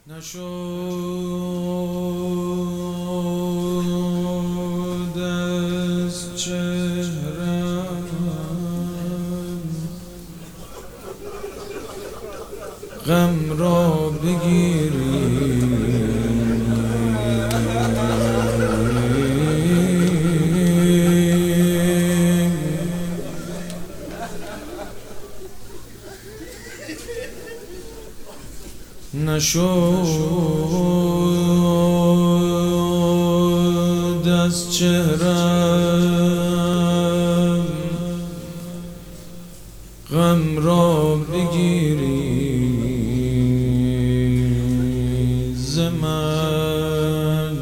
نشد از چهرم غم را بگیری، نشد از چهرم غم را بگیری، ز من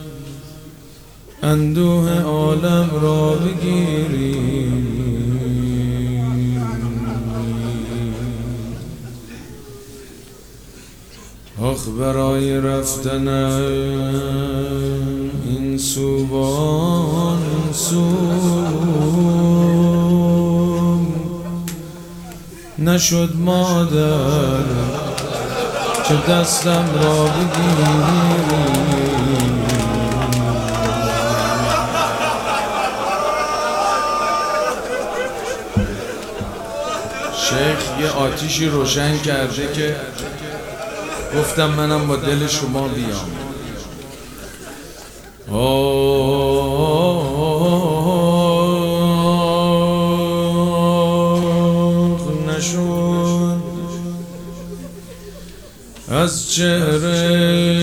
اندوه عالم را بگیری. آخ برای رفتنم این سو و آن سو، نشد مادر که دستم را بگیری. شیخ یه آتیشی روشن کرده که گفتم منم با دل شما بیام. نشد از چهره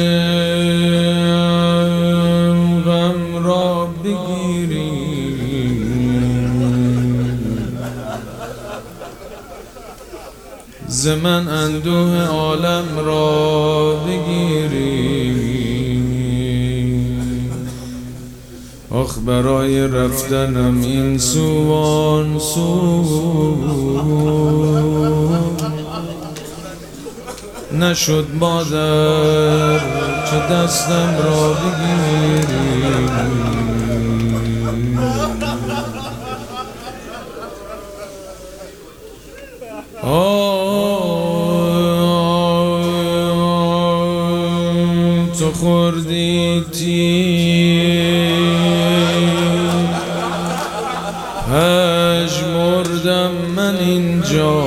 غم را بگیری، ز من اندوه عالم را بگیری. آخ برای رفتنم این سو و آن سو، نشد مادر که دستم را بگیری. تو خوردی تیر پژمردم من اینجا،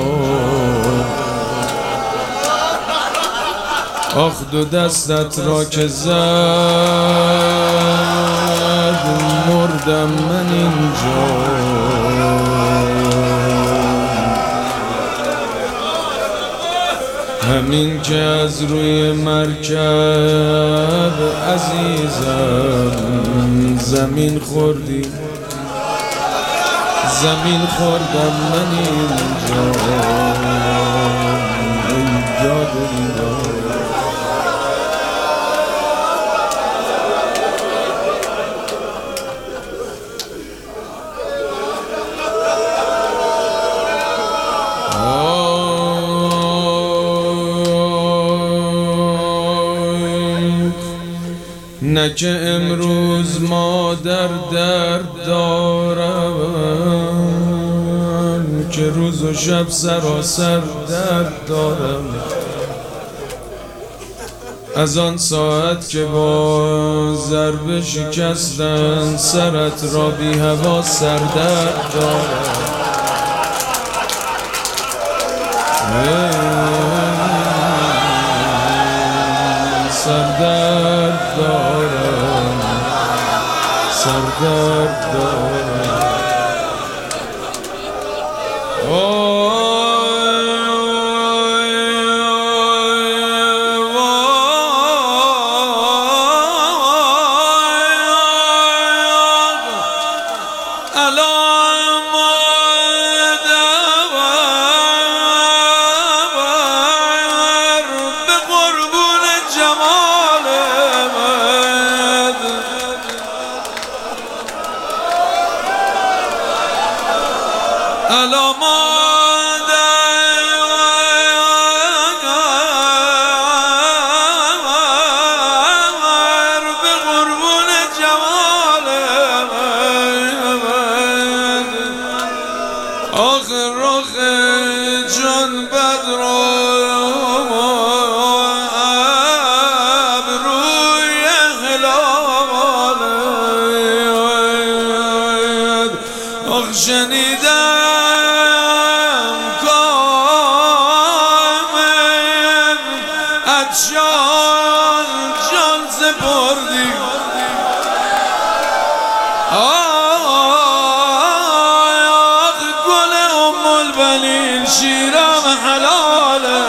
آخ دو دستت را که زد مردم من اینجا. همین که از روی مرکب عزیزم زمین خوردی، زمین خوردم من اینجا. ای جادویی نه که امروز ما در درد دارم، که روز و شب سراسر درد دارم. از آن ساعت که با ضربه شکستن سرت را بی هوا سردرد دارم. سردرد دارم، سردرد دارم. جان جان سپردی آخ گل البنین شیرم حلاله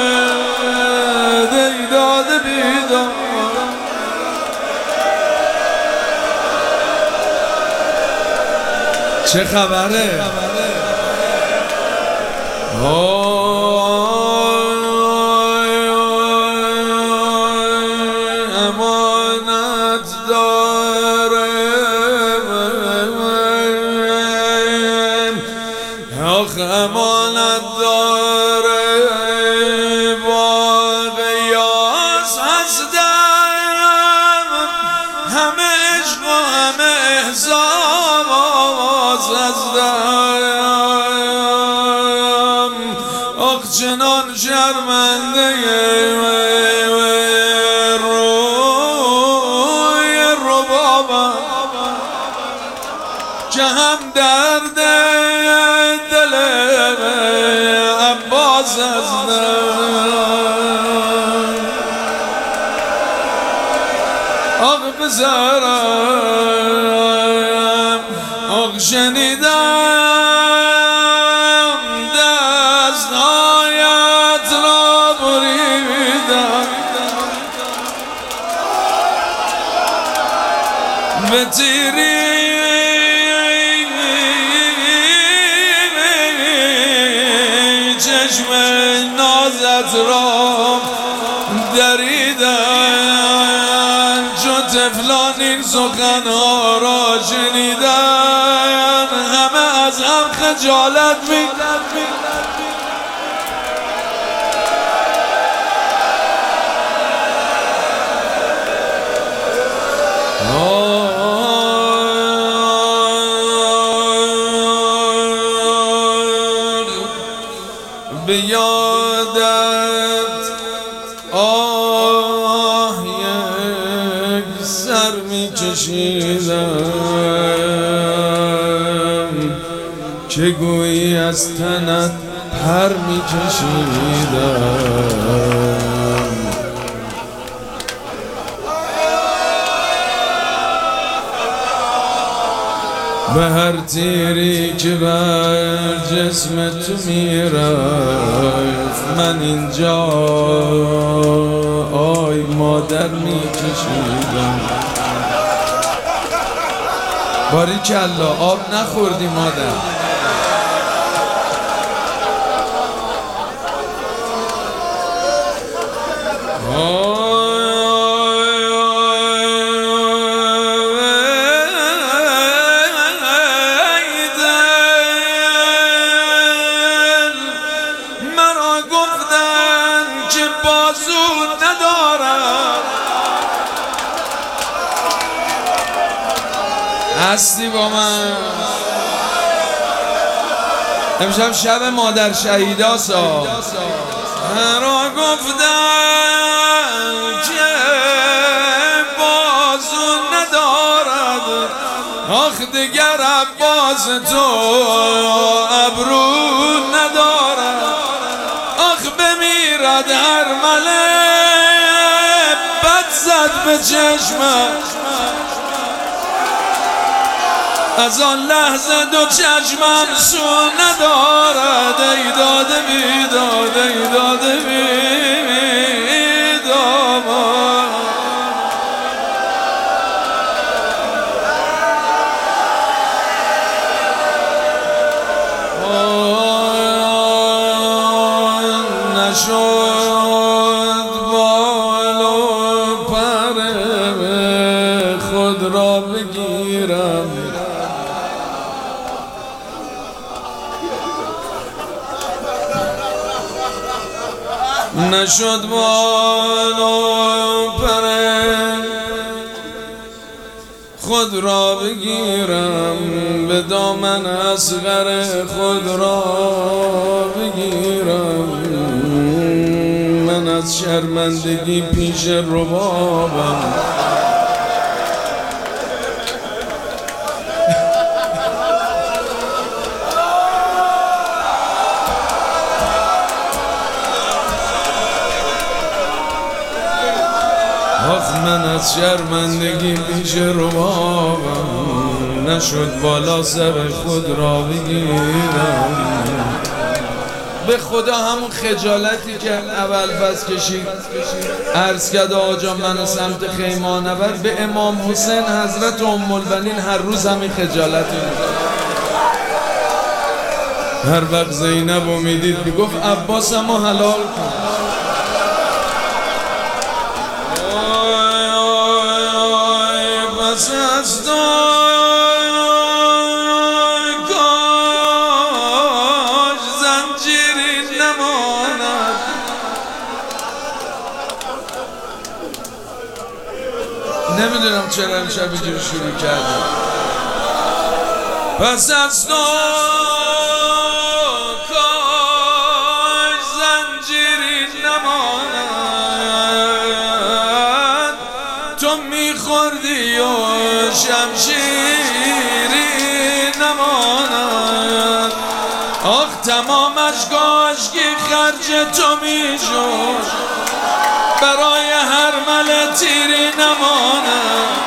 دیداد بیدار چه خبره؟ امانت دارم آخ امانت دارم با قیاس هستم همه عشق و همه احساس هستم آخ چنان شرمنده روی ربابم که هم درد دل عباس هستم آخ بزرم آخ شنیدم دستهایت را بریدم به تیری چشم نازت را دریدن چون طفلان این سخنها را شنیدن همه از هم خجالت می‌کشیدن به یادت یک سر می کشیدم که گویی از تنت پر می کشیدم به هر تیری که بر جسم تو میرفت من اینجا آی مادر میکشیدم باریکالله آب نخوردی مادر هستی با من امشب شب مادر شهیداسا مرا گفتن که بازو ندارد آخ دیگر عباس تو ابرو ندارد آخ بمیرد هر مله بد زد به چشمم از آن لحظه دو چشمم سو ندارد ای داده بیداد ای داده بیداد نشد بال و پر خود را بگیرم نشد بال و پر خود را بگیرم به دامن اصغر خود را بگیرم من از شرمندگی پیش ربابم آخ من از شرمندگی پیش ربابم نشد بالا سر خود را بگیرم. به خدا همون خجالتی که اول فصل کشید عرض کرد آقا من سمت خیمان نبرد به امام حسین حضرت ام البنین هر روز همین خجالتی هر وقت زینب رو میدید میگفت عباس همو حلال کن. پس از تو کاش زنجیری نماند. نمیدونم چرا امشب اینجوری شروع کردم. پس از تو کاش زنجیری نماند. تو میخوردی و شمشیری نماند. آخ تمامش کاشکی خرج تو میشد برای هر مل تیری نماند.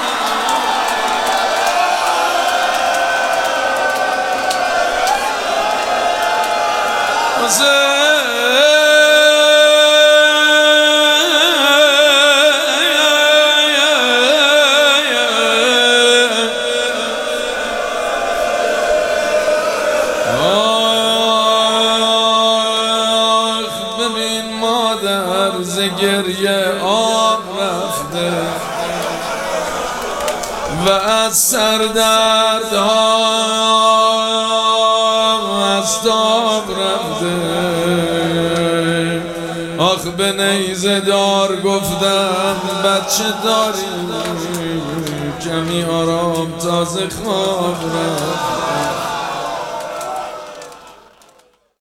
ببین مادر ز گریه آب رفته و از سردردها از تاب رفته. آخ به نیزه دار گفتم بچه داری کمی آرام تازه خواب رفت.